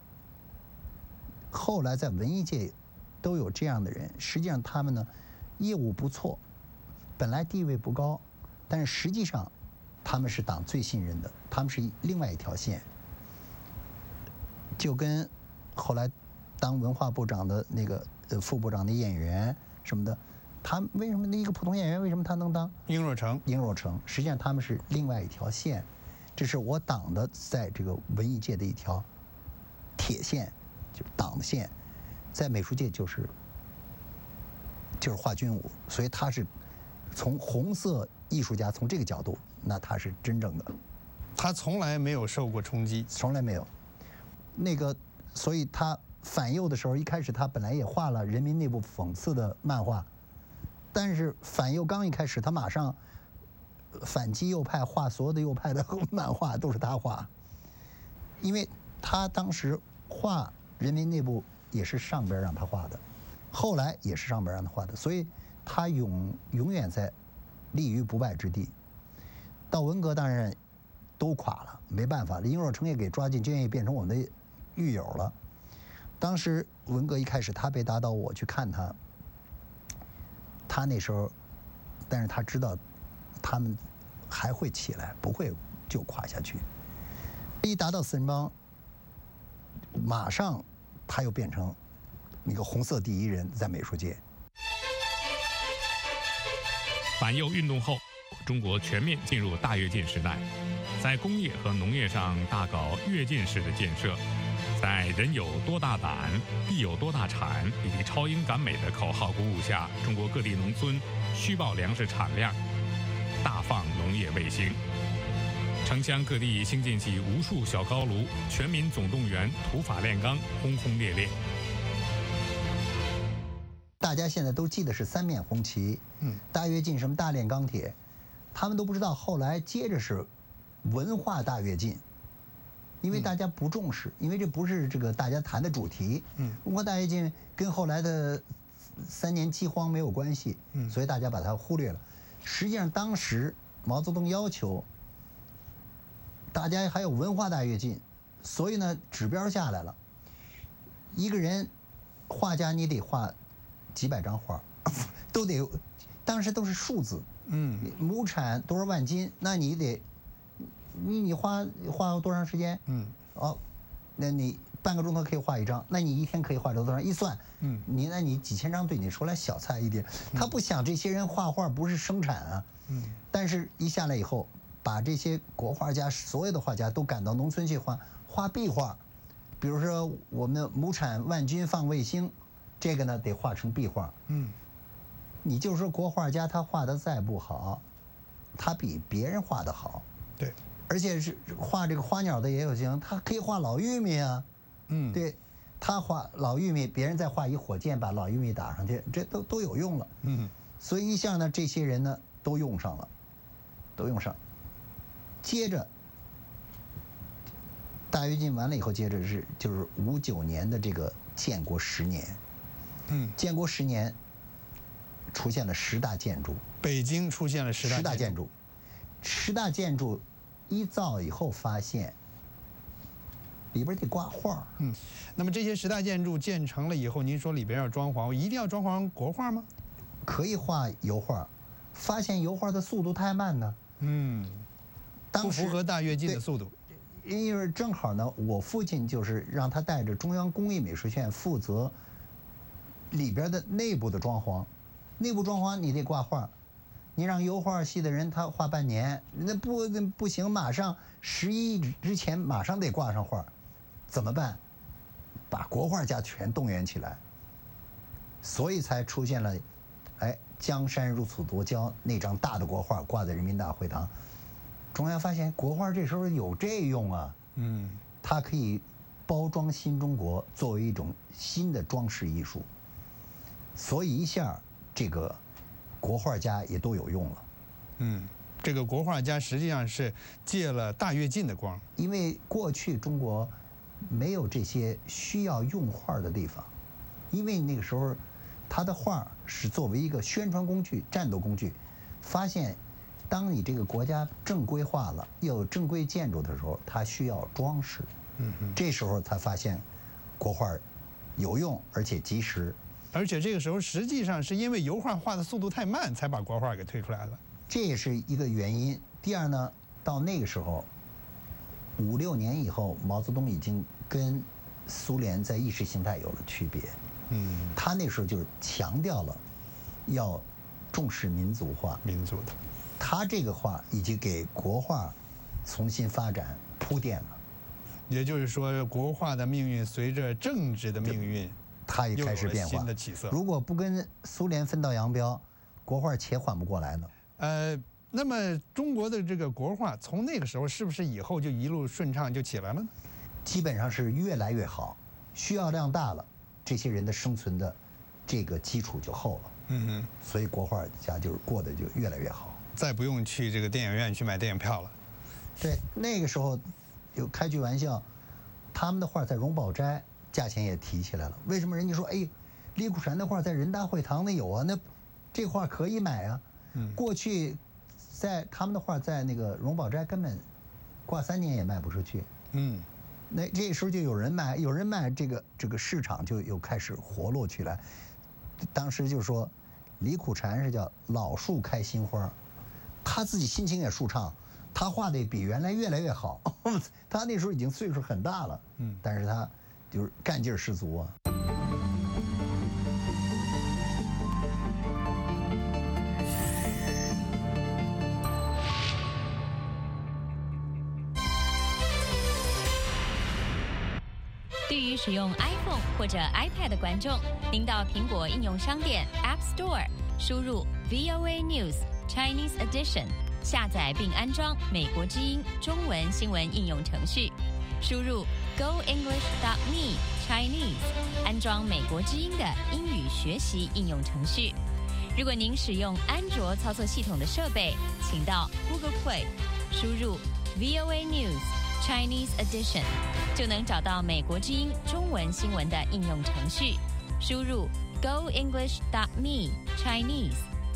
S3: 后来在文艺界都有这样的人，实际上他们呢业务不错，本来地位不高，但是实际上他们是党最信任的，他们是另外一条线。就跟后来当文化部长的那个呃副部长的演员什么的，他为什么那一个普通演员为什么他能当？
S2: 殷若成，
S3: 殷若成，实际上他们是另外一条线，这是我党的在这个文艺界的一条铁线，就是党的线，在美术界就是就是华君武，所以他是从红色艺术家从这个角度，那他是真正的，
S2: 他从来没有受过冲击，
S3: 从来没有。那个，所以他反右的时候，一开始他本来也画了人民内部讽刺的漫画，但是反右刚一开始，他马上反击右派，画所有的右派的漫画都是他画，因为他当时画人民内部也是上边让他画的，后来也是上边让他画的，所以他永永远在立于不败之地。到文革当然都垮了，没办法了，殷若成也给抓进监狱，变成我们的狱友了。当时文革一开始，他被打倒，我去看他，他那时候，但是他知道他们还会起来，不会就垮下去。一打倒四人帮，马上他又变成那个红色第一人，在美术界。
S4: 反右运动后，中国全面进入大跃进时代，在工业和农业上大搞跃进式的建设，在人有多大胆，地有多大产以及超英赶美的口号鼓舞下，中国各地农村虚报粮食产量，大放农业卫星，城乡各地兴建起无数小高炉，全民总动员，土法炼钢，轰轰烈烈。
S3: 大家现在都记得是三面红旗，嗯，大跃进什么大炼钢铁，他们都不知道后来接着是文化大跃进，因为大家不重视，因为这不是这个大家谈的主题。嗯，文化大跃进跟后来的三年饥荒没有关系，嗯，所以大家把它忽略了。 实际上当时毛泽东要求大家还有文化大跃进，所以呢指标下来了，一个人画家你得画几百张画，都得，当时都是数字，
S2: 嗯，
S3: 亩产多少万斤，那你得，你你花花多长时间？
S2: 嗯，
S3: 哦，那你半个钟头可以画一张，那你一天可以画多少？一算，
S2: 嗯，
S3: 你那你几千张对你说来小菜一碟，他不想这些人画画不是生产啊，
S2: 嗯，
S3: 但是一下来以后，把这些国画家所有的画家都赶到农村去画画壁画，比如说我们亩产万斤放卫星，这个呢得画成壁画，
S2: 嗯，
S3: 你就说国画家他画的再不好，他比别人画的好，
S2: 对，
S3: 而且是画这个花鸟的也有行，他可以画老玉米啊，
S2: 嗯，
S3: 对，他画老玉米，别人再画一火箭把老玉米打上去，这都都有用了，
S2: 嗯，
S3: 所以一下呢，这些人呢都用上了，都用上，接着大跃进完了以后，接着是就是五九年的这个建国十年，
S2: 嗯，
S3: 建国十年出现了十大建筑，
S2: 北京出现了十大
S3: 十大建筑，十大建筑一造以后发现里边得挂画，
S2: 嗯，那么这些十大建筑建成了以后，您说里边要装潢，一定要装潢国画吗？
S3: 可以画油画，发现油画的速度太慢呢，
S2: 嗯，不符合大跃进的速度。
S3: 因为正好呢，我父亲就是让他带着中央工艺美术学院负责里边的内部的装潢，内部装潢你得挂画，你让油画系的人他画半年，那不不行，马上十一之前马上得挂上画，怎么办？把国画家全动员起来，所以才出现了，哎，江山如此多娇那张大的国画挂在人民大会堂。中央发现国画这时候有这用啊，
S2: 嗯，
S3: 它可以包装新中国，作为一种新的装饰艺术，所以一下这个国画家也都有用了。
S2: 嗯，这个国画家实际上是借了大跃进的光，
S3: 因为过去中国没有这些需要用画的地方，因为那个时候他的画是作为一个宣传工具、战斗工具，发现。当你这个国家正规化了，又有正规建筑的时候，它需要装饰。
S2: 嗯嗯，
S3: 这时候才发现，国画有用而且及时。
S2: 而且这个时候实际上是因为油画画的速度太慢，才把国画给推出来了。
S3: 这也是一个原因。第二呢，到那个时候，五六年以后，毛泽东已经跟苏联在意识形态有了区别。
S2: 嗯，
S3: 他那时候就是强调了要重视民族化，
S2: 民族的。
S3: 他这个画已经给国画重新发展铺垫了，
S2: 也就是说，国画的命运随着政治的命运，
S3: 它也开始变化，
S2: 新的起色。
S3: 如果不跟苏联分道扬镳，国画且缓不过来呢。
S2: 呃，那么中国的这个国画从那个时候是不是以后就一路顺畅就起来了呢？
S3: 基本上是越来越好，需要量大了，这些人的生存的这个基础就厚了。
S2: 嗯哼，
S3: 所以国画家就是过得就越来越好。
S2: 再不用去这个电影院去买电影票了。
S3: 对，那个时候，有开句玩笑，他们的画在荣宝斋价钱也提起来了。为什么人家说，哎，李苦禅的画在人大会堂那有啊？那这画可以买啊。嗯。过去，在他们的画在那个荣宝斋根本挂三年也卖不出去。
S2: 嗯。
S3: 那这时候就有人买，有人买，这个这个市场就又开始活络起来。当时就说，李苦禅是叫老树开新花。他自己心情也舒畅，他画的比原来越来越好。他那时候已经岁数很大了，嗯，但是他就是干劲儿十足啊。
S13: 对于使用 iPhone 或者 iPad 的观众，您到苹果应用商店 App Store 输入 V O A News Chinese Edition， 下载并安装美国之音中文新闻应用程序，输入 Go English dot me Chinese， 安装美国之音的英语学习应用程序。如果您使用安卓操作系统的设备，请到 Google Play 输入 V O A News Chinese Edition， 就能找到美国之音中文新闻的应用程序，输入 Go English dot me Chinese。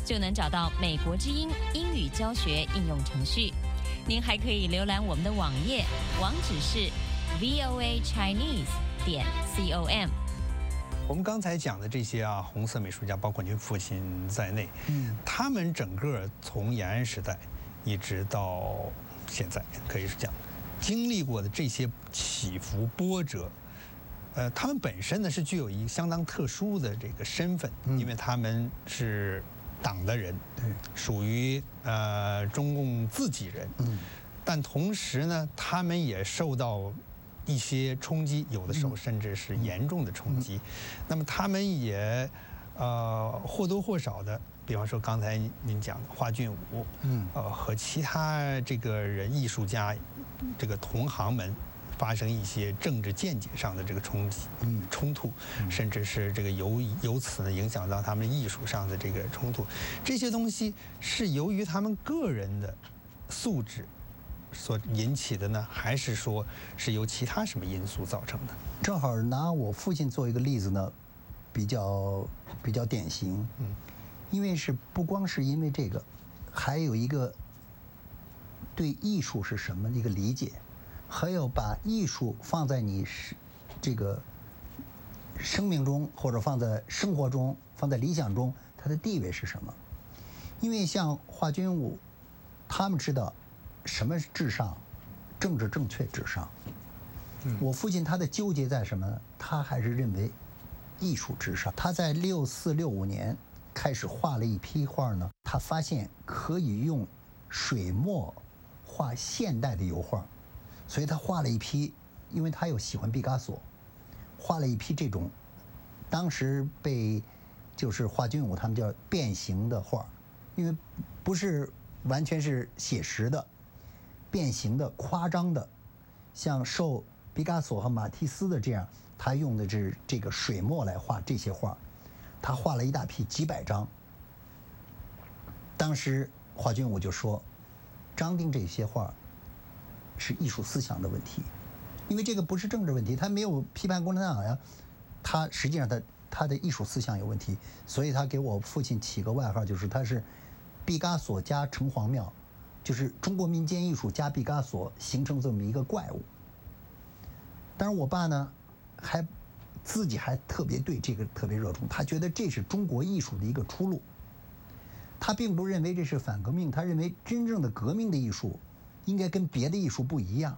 S13: 就能找到美国之音英语教学应用程序。您还可以浏览我们的网页，网址是 v o a chinese 点 com。
S2: 我们刚才讲的这些啊，红色美术家，包括您父亲在内，嗯，他们整个从延安时代一直到现在，可以是讲经历过的这些起伏波折，呃，他们本身呢是具有一个相当特殊的这个身份，嗯、因为他们是党的人，对，属于呃中共自己人，嗯，但同时呢，他们也受到一些冲击，有的时候甚至是严重的冲击。嗯、那么他们也呃或多或少的，比方说刚才您讲的华俊武，嗯，呃和其他这个人艺术家这个同行们发生一些政治见解上的这个冲击、嗯冲突，甚至是这个由由此呢影响到他们艺术上的这个冲突。这些东西是由于他们个人的素质所引起的呢，还是说是由其他什么因素造成的？
S3: 正好拿我父亲做一个例子呢，比较比较典型。嗯，因为是不光是因为这个，还有一个对艺术是什么一个理解，还有把艺术放在你是这个生命中，或者放在生活中，放在理想中，它的地位是什么？因为像华君武，他们知道什么是至上，政治正确至上。嗯、我父亲他的纠结在什么呢？他还是认为艺术至上。他在六四六五年开始画了一批画呢，他发现可以用水墨画现代的油画，所以他画了一批，因为他又喜欢毕加索，画了一批这种当时被就是华君武他们叫变形的画，因为不是完全是写实的，变形的、夸张的，像受毕加索和马蒂斯的这样，他用的是这个水墨来画这些画，他画了一大批几百张。当时华君武就说，张丁这些画是艺术思想的问题，因为这个不是政治问题，他没有批判共产党呀，他实际上他他的艺术思想有问题，所以他给我父亲起个外号，就是他是毕加索加城隍庙，就是中国民间艺术加毕加索形成这么一个怪物。但是我爸呢，还自己还特别对这个特别热衷，他觉得这是中国艺术的一个出路。他并不认为这是反革命，他认为真正的革命的艺术应该跟别的艺术不一样。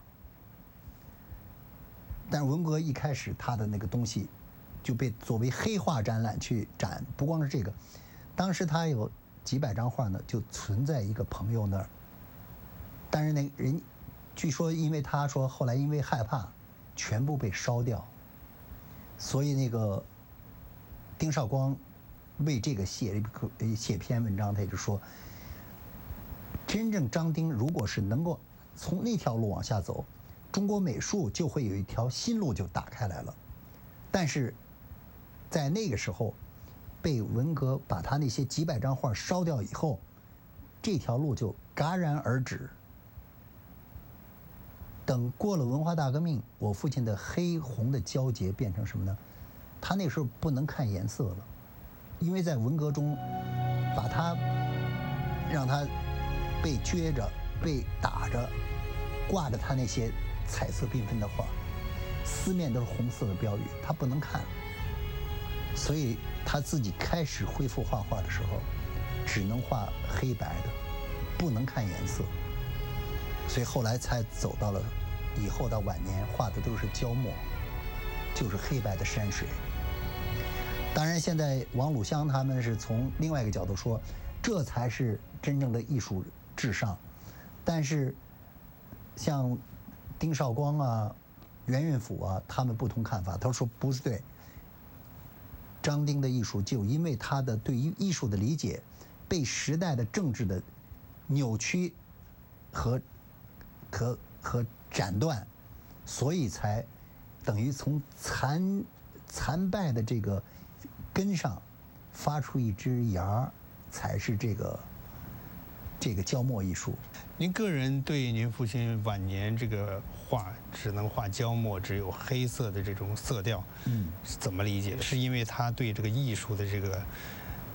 S3: 但是文革一开始，他的那个东西就被作为黑画展览去展，不光是这个，当时他有几百张画呢，就存在一个朋友那儿。但是那人，据说因为他说后来因为害怕，全部被烧掉。所以那个丁绍光为这个写了写篇文章，他就说，真正张丁如果是能够从那条路往下走，中国美术就会有一条新路就打开来了。但是在那个时候，被文革把他那些几百张画烧掉以后，这条路就戛然而止。等过了文化大革命，我父亲的黑红的交结变成什么呢？他那时候不能看颜色了，因为在文革中，把他让他被撅着、被打着，挂着他那些彩色缤纷的画，四面都是红色的标语，他不能看。所以他自己开始恢复画画的时候，只能画黑白的，不能看颜色。所以后来才走到了以后到晚年画的都是焦墨，就是黑白的山水。当然现在王鲁湘他们是从另外一个角度说，这才是真正的艺术至上。但是像丁绍光啊、袁运甫啊，他们不同看法，他说不是对。张丁的艺术就因为他的对于艺术的理解被时代的政治的扭曲和和和斩断，所以才等于从残残败的这个根上发出一枝芽，才是这个这个焦墨艺术。
S2: 您个人对您父亲晚年这个画只能画焦墨，只有黑色的这种色调，嗯，是怎么理解？是因为他对这个艺术的这个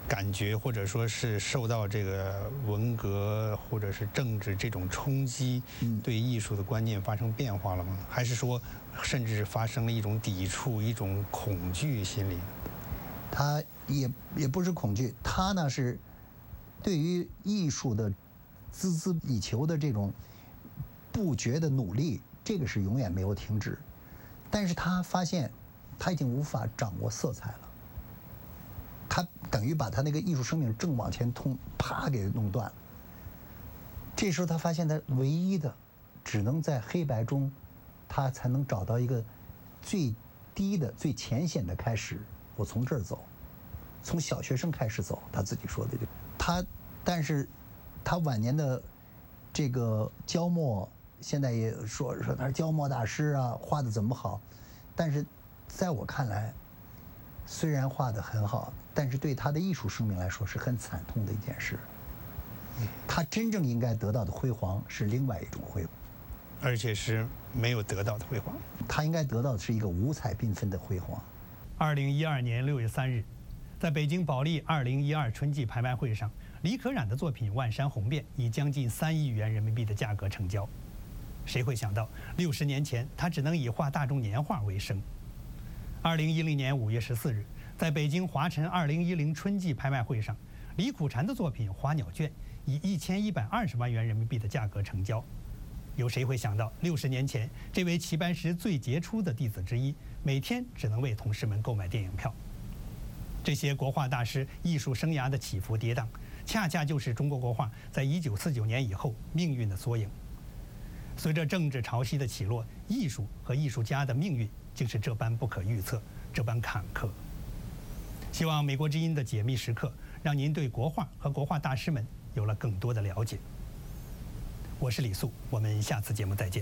S2: 感觉，或者说是受到这个文革或者是政治这种冲击，对艺术的观念发生变化了吗？还是说，甚至发生了一种抵触、一种恐惧心理？
S3: 他也也不是恐惧，他呢是对于艺术的孜孜以求的这种不绝的努力，这个是永远没有停止。但是他发现他已经无法掌握色彩了，他等于把他那个艺术生命正往前通，啪给弄断了。这时候他发现他唯一的只能在黑白中，他才能找到一个最低的、最浅显的开始。我从这儿走，从小学生开始走，他自己说的。他，但是，他晚年的这个焦墨，现在也说说他是焦墨大师啊，画的怎么好？但是，在我看来，虽然画得很好，但是对他的艺术生命来说是很惨痛的一件事。他真正应该得到的辉煌是另外一种辉煌，
S2: 而且是没有得到的辉煌。
S3: 他应该得到的是一个五彩缤纷的辉煌。
S2: 二零一二年六月三日，在北京保利二零一二春季拍卖会上，李可染的作品《万山红遍》以将近三亿元人民币的价格成交。谁会想到，六十年前他只能以画大众年画为生。二零一零年五月十四日，在北京华晨二零一零春季拍卖会上，李苦禅的作品《花鸟卷》以一千一百二十万元人民币的价格成交。有谁会想到，六十年前这位齐白石最杰出的弟子之一，每天只能为同事们购买电影票？这些国画大师艺术生涯的起伏跌宕，恰恰就是中国国画在一九四九年以后命运的缩影。随着政治潮汐的起落，艺术和艺术家的命运竟是这般不可预测，这般坎坷。希望美国之音的解密时刻，让您对国画和国画大师们有了更多的了解。我是李素，我们下次节目再见。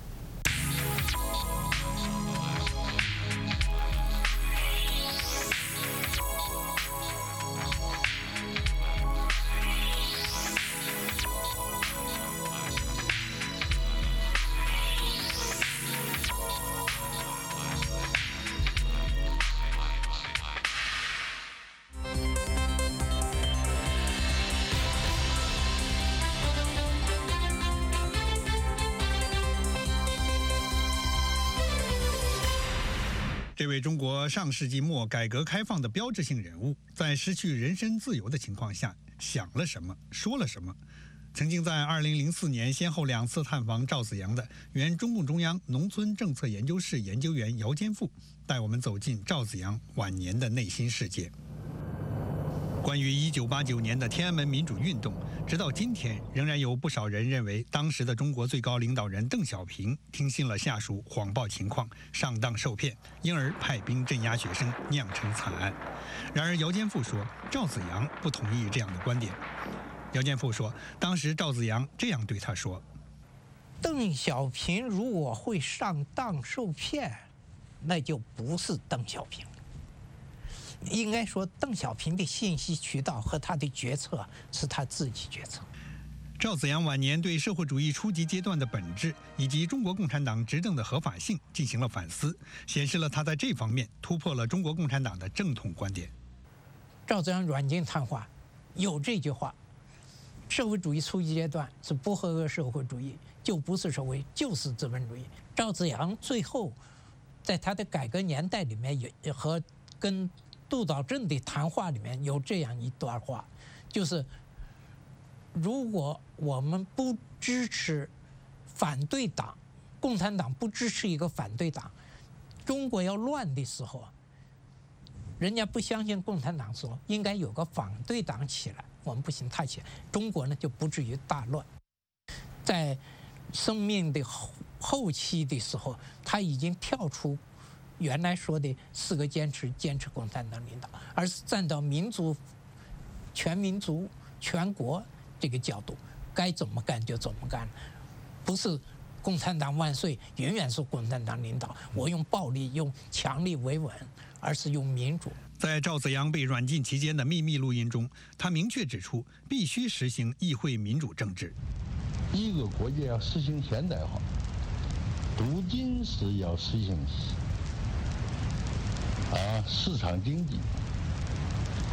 S2: 这位中国上世纪末改革开放的标志性人物，在失去人身自由的情况下，想了什么，说了什么？曾经在二零零四年先后两次探访赵紫阳的原中共中央农村政策研究室研究员姚坚富，带我们走进赵紫阳晚年的内心世界。关于一九八九年的天安门民主运动，直到今天，仍然有不少人认为，当时的中国最高领导人邓小平听信了下属谎报情况，上当受骗，因而派兵镇压学生，酿成惨案。然而，姚坚富说，赵紫阳不同意这样的观点。姚坚富说，当时赵紫阳这样对他说：“
S14: 邓小平如果会上当受骗，那就不是邓小平。应该说，邓小平的信息渠道和他的决策是他自己决策。”
S2: 赵紫阳晚年对社会主义初级阶段的本质以及中国共产党执政的合法性进行了反思，显示了他在这方面突破了中国共产党的正统观点。
S14: 赵紫阳软禁谈话有这句话：社会主义初级阶段是不合格社会主义，就不是社会，就是资本主义。赵紫阳最后在他的改革年代里面有和跟杜导正的谈话里面有这样一段话，就是如果我们不支持反对党，共产党不支持一个反对党，中国要乱的时候，人家不相信共产党说应该有个反对党起来，我们不行，他起来，中国呢就不至于大乱。在生命的后后期的时候，他已经跳出原来说的四个坚持，坚持共产党领导，而是站到民族、全民族、全国这个角度，该怎么干就怎么干，不是共产党万岁，永远是共产党领导，我用暴力、用强力维稳，而是用民主。
S2: 在赵紫阳被软禁期间的秘密录音中，他明确指出，必须实行议会民主政治。
S15: 一个国家要实行现代化，不仅是要实行啊市场经济，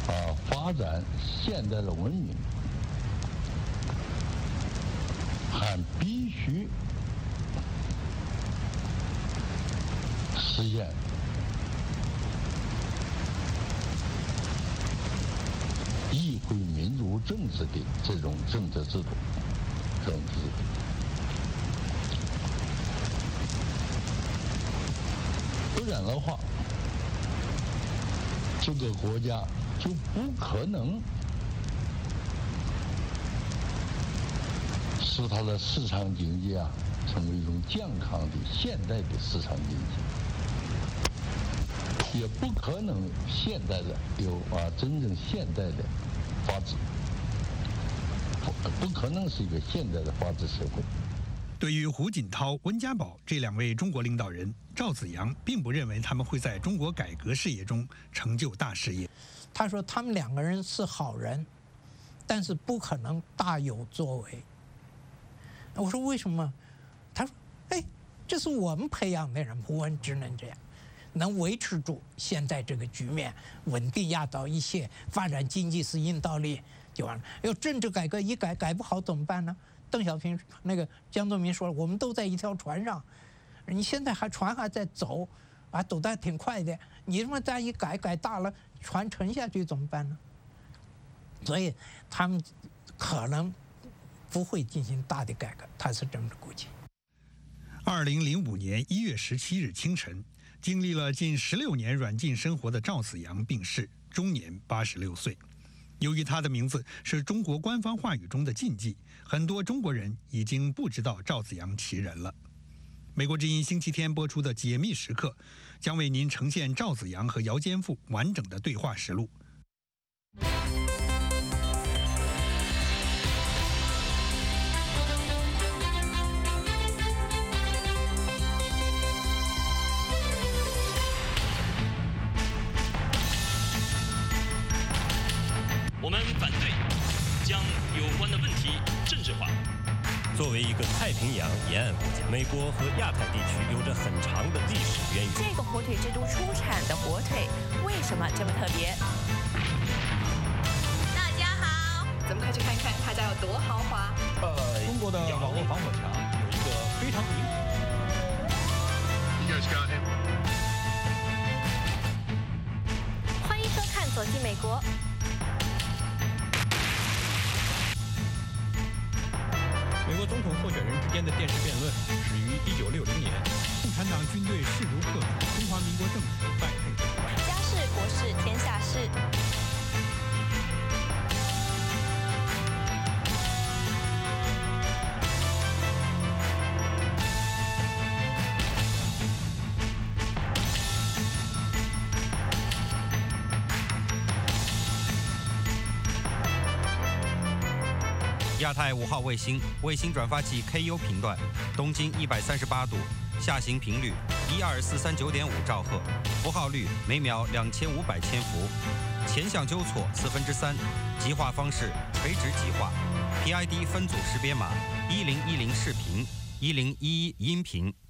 S15: 啊发展现代的文明，还必须实现议会民主政治的这种政治制度，政治制度。不然的话，这个国家就不可能使它的市场经济啊成为一种健康的现代的市场经济，也不可能现代的有啊真正现代的法治，不可能是一个现代的法治社会。
S2: 对于胡锦涛、温家宝这两位中国领导人，赵紫阳并不认为他们会在中国改革事业中成就大事业。
S14: 他说他们两个人是好人，但是不可能大有作为。我说为什么？他说：“哎，这是我们培养的人，我们只能这样，能维持住现在这个局面，稳定压倒一切，发展经济是硬道理就完了。要政治改革一改改不好怎么办呢？”邓小平那个江泽民说了，我们都在一条船上，你现在还船还在走，啊，走得还挺快的。你这么再一改改大了，船沉下去怎么办呢？所以他们可能不会进行大的改革，他是这么估计。
S2: 二零零五年一月十七日清晨，经历了近十六年软禁生活的赵紫阳病逝，终年八十六岁。由于他的名字是中国官方话语中的禁忌，很多中国人已经不知道赵紫阳其人了。美国之音星期天播出的解密时刻，将为您呈现赵紫阳和姚坚富完整的对话实录。
S1: 我们反对将有关的问题政治化。作为一个太平洋沿岸国家，美国和亚太地区有着很长的历史渊源。
S16: 这个火腿之都出产的火腿为什么这么特别？大家好，咱们快去看看他家有多豪华。
S17: 呃，中国的网络防火墙有一个非常明显。
S16: You guys got him. 欢迎收看《走进美国》。
S17: 美国总统候选人之间的电视辩论始于一九六零年，
S2: 共产党军队势如破竹，中华民国政府败退为关。
S16: 家事国事天下事。
S18: 亚太五号卫星卫星转发器 K U 频段，东经一百三十八度，下行频率一二四三九点五兆赫，符号率每秒两千五百千伏，前向纠错四分之三，极化方式垂直极化 ，P I D 分组识别码一零一零视频，一零一一音频。